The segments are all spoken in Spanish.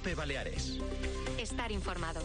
COPE Baleares. Estar informado.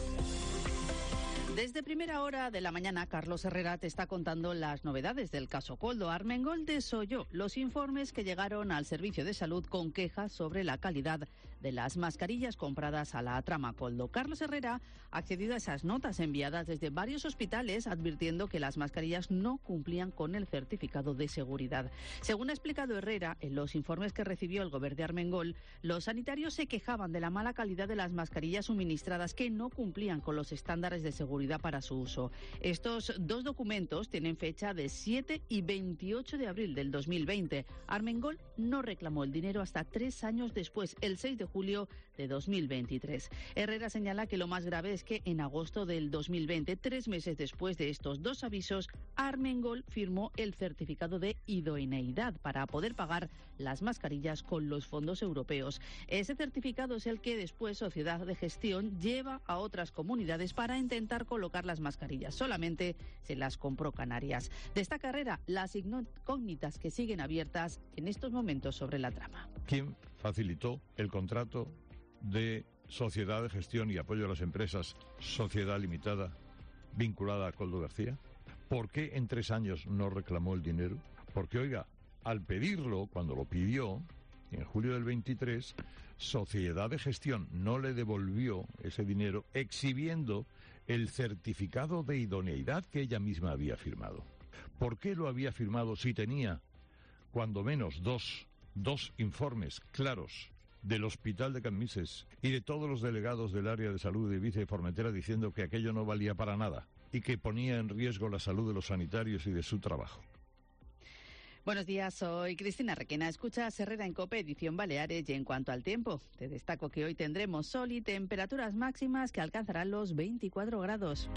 Desde primera hora de la mañana, Carlos Herrera te está contando las novedades del caso Koldo. Armengol desolló los informes que llegaron al Servicio de Salud con quejas sobre la calidad de las mascarillas compradas a la trama Koldo. Carlos Herrera ha accedido a esas notas enviadas desde varios hospitales advirtiendo que las mascarillas no cumplían con el certificado de seguridad. Según ha explicado Herrera, en los informes que recibió el Gobierno de Armengol, los sanitarios se quejaban de la mala calidad de las mascarillas suministradas que no cumplían con los estándares de seguridad para su uso. Estos dos documentos tienen fecha de 7 y 28 de abril del 2020. Armengol no reclamó el dinero hasta 3 años después, el 6 de julio de 2023. Herrera señala que lo más grave es que en agosto del 2020, 3 meses después de estos dos avisos, Armengol firmó el certificado de idoneidad para poder pagar las mascarillas con los fondos europeos. Ese certificado es el que después Sociedad de Gestión lleva a otras comunidades para intentar colocar las mascarillas. Solamente se las compró Canarias. De esta carrera, las incógnitas que siguen abiertas en estos momentos sobre la trama. ¿Quién facilitó el contrato de Sociedad de Gestión y Apoyo a las Empresas, Sociedad Limitada, vinculada a Koldo García? ¿Por qué en 3 años no reclamó el dinero? Porque, oiga, al pedirlo, cuando lo pidió, en julio del 23, Sociedad de Gestión no le devolvió ese dinero, exhibiendo el certificado de idoneidad que ella misma había firmado. ¿Por qué lo había firmado si tenía, cuando menos, dos informes claros del Hospital de Cammises y de todos los delegados del área de salud de Ibiza y Formentera diciendo que aquello no valía para nada y que ponía en riesgo la salud de los sanitarios y de su trabajo? Buenos días, soy Cristina Requena. Escuchas Herrera en COPE, edición Baleares. Y en cuanto al tiempo, te destaco que hoy tendremos sol y temperaturas máximas que alcanzarán los 24 grados.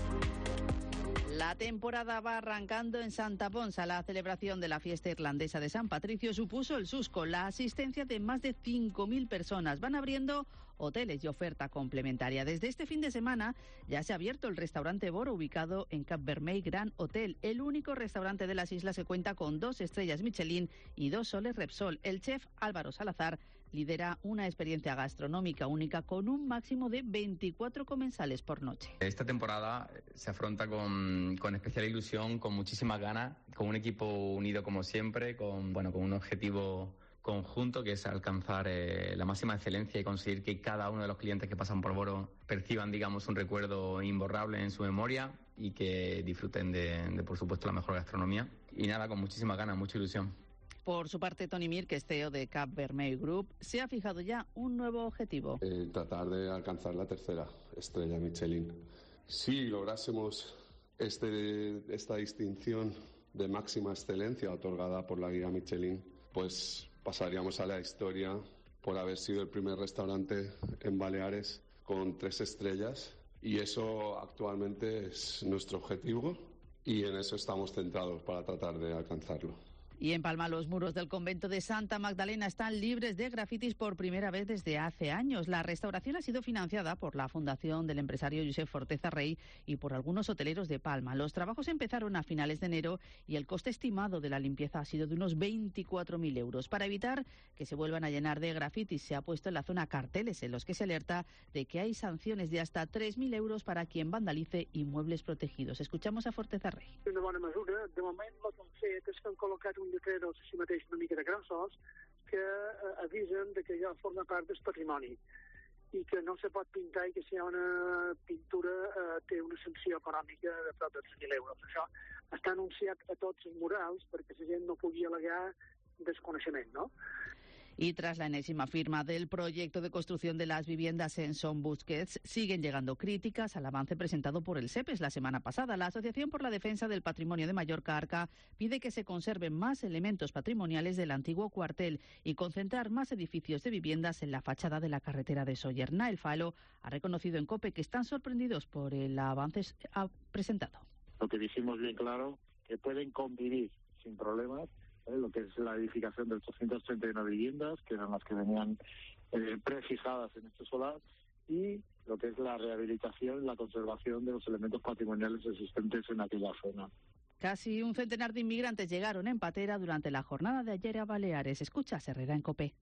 La temporada va arrancando en Santa Ponsa. La celebración de la fiesta irlandesa de San Patricio supuso el susto, la asistencia de más de 5.000 personas. Van abriendo hoteles y oferta complementaria. Desde este fin de semana ya se ha abierto el restaurante Boro, ubicado en Cap Vermell Grand Hotel, el único restaurante de las islas que cuenta con 2 estrellas Michelin y 2 soles Repsol. El chef Álvaro Salazar lidera una experiencia gastronómica única con un máximo de 24 comensales por noche. Esta temporada se afronta con especial ilusión, con muchísimas ganas, con un equipo unido como siempre, con un objetivo conjunto que es alcanzar la máxima excelencia y conseguir que cada uno de los clientes que pasan por Boro perciban, un recuerdo imborrable en su memoria y que disfruten de por supuesto, la mejor gastronomía. Y nada, con muchísimas ganas, mucha ilusión. Por su parte, Tony Mir, que es CEO de Cap Vermell Group, se ha fijado ya un nuevo objetivo. Tratar de alcanzar la 3ª estrella Michelin. Si lográsemos esta distinción de máxima excelencia otorgada por la guía Michelin, pues pasaríamos a la historia por haber sido el primer restaurante en Baleares con 3 estrellas, y eso actualmente es nuestro objetivo y en eso estamos centrados para tratar de alcanzarlo. Y en Palma, los muros del convento de Santa Magdalena están libres de grafitis por primera vez desde hace años. La restauración ha sido financiada por la fundación del empresario Josep Forteza Rey y por algunos hoteleros de Palma. Los trabajos empezaron a finales de enero y el coste estimado de la limpieza ha sido de unos 24.000 euros. Para evitar que se vuelvan a llenar de grafitis, se ha puesto en la zona carteles en los que se alerta de que hay sanciones de hasta 3.000 euros para quien vandalice inmuebles protegidos. Escuchamos a Forteza Rey. Una bona mesura. De moment, el que han fet és que han col·locat un decretos així mateix una mica de grossos que avisen de que ja forma part del patrimoni i que no se pot pintar i que si hi ha una pintura té una sanció econòmica de prop de 3.000 euros. Això està anunciat a tots els murals perquè la gent no pugui al·legar desconeixement, no? Y tras la enésima firma del proyecto de construcción de las viviendas en Son Busquets, siguen llegando críticas al avance presentado por el SEPES la semana pasada. La Asociación por la Defensa del Patrimonio de Mallorca, ARCA, pide que se conserven más elementos patrimoniales del antiguo cuartel y concentrar más edificios de viviendas en la fachada de la carretera de Sóller. Nael Falo ha reconocido en COPE que están sorprendidos por el avance presentado. Lo que dijimos bien claro, que pueden convivir sin problemas lo que es la edificación de 839 viviendas, que eran las que venían prefijadas en este solar, y lo que es la rehabilitación y la conservación de los elementos patrimoniales existentes en aquella zona. Casi un centenar de inmigrantes llegaron en patera durante la jornada de ayer a Baleares. Escucha Herrera en COPE.